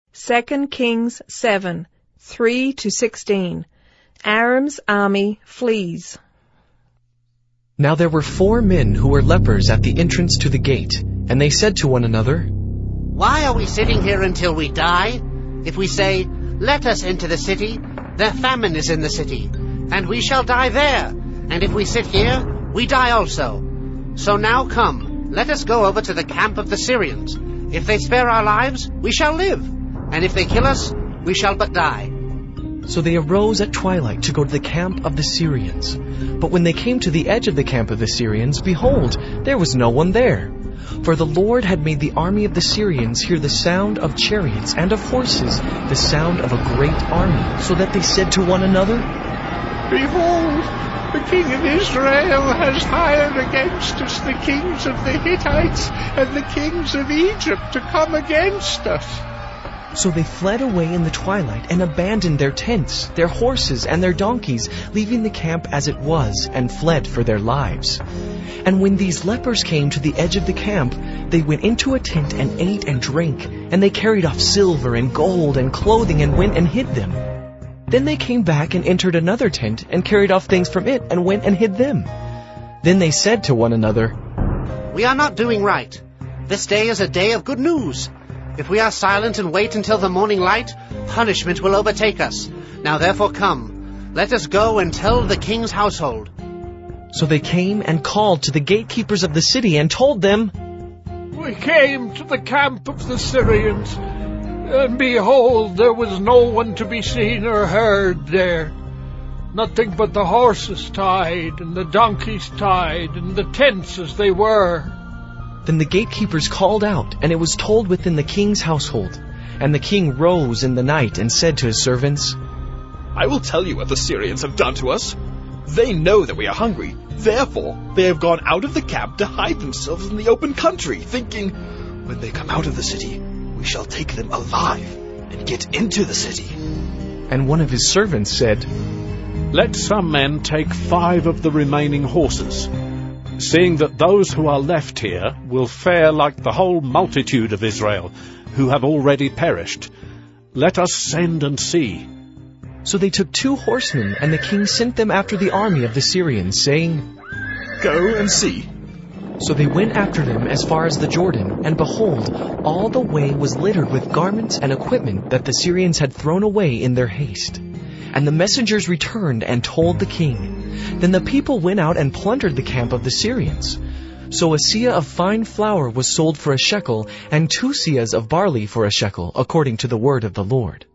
2 Kings 7, 3-16. Aram's army flees. Now there were 4 men who were lepers at the entrance to the gate, and they said to one another, "Why are we sitting here until we die? If we say, 'Let us into the city,' their famine is in the city, and we shall die there. And if we sit here, we die also. So now come, let us go over to the camp of the Syrians. If they spare our lives, we shall live, and if they kill us, we shall but die." So they arose at twilight to go to the camp of the Syrians. But when they came to the edge of the camp of the Syrians, behold, there was no one there. For the Lord had made the army of the Syrians hear the sound of chariots and of horses, the sound of a great army, so that they said to one another, "Behold, the king of Israel has hired against us the kings of the Hittites and the kings of Egypt to come against us." So they fled away in the twilight and abandoned their tents, their horses, and their donkeys, leaving the camp as it was, and fled for their lives. And when these lepers came to the edge of the camp, they went into a tent and ate and drank, and they carried off silver and gold and clothing and went and hid them. Then they came back and entered another tent and carried off things from it and went and hid them. Then they said to one another, "We are not doing right. This day is a day of good news. If we are silent and wait until the morning light, punishment will overtake us. Now therefore come, let us go and tell the king's household." So they came and called to the gatekeepers of the city and told them, "We came to the camp of the Syrians, and behold, there was no one to be seen or heard there. Nothing but the horses tied, and the donkeys tied, and the tents as they were." Then the gatekeepers called out, and it was told within the king's household. And the king rose in the night and said to his servants, "I will tell you what the Syrians have done to us. They know that we are hungry. Therefore, they have gone out of the camp to hide themselves in the open country, thinking, 'When they come out of the city, we shall take them alive and get into the city.'" And one of his servants said, "Let some men take 5 of the remaining horses, seeing that those who are left here will fare like the whole multitude of Israel, who have already perished. Let us send and see." So they took 2 horsemen, and the king sent them after the army of the Syrians, saying, "Go and see." So they went after them as far as the Jordan, and behold, all the way was littered with garments and equipment that the Syrians had thrown away in their haste. And the messengers returned and told the king. Then the people went out and plundered the camp of the Syrians. So a seah of fine flour was sold for a shekel, and 2 seahs of barley for a shekel, according to the word of the Lord.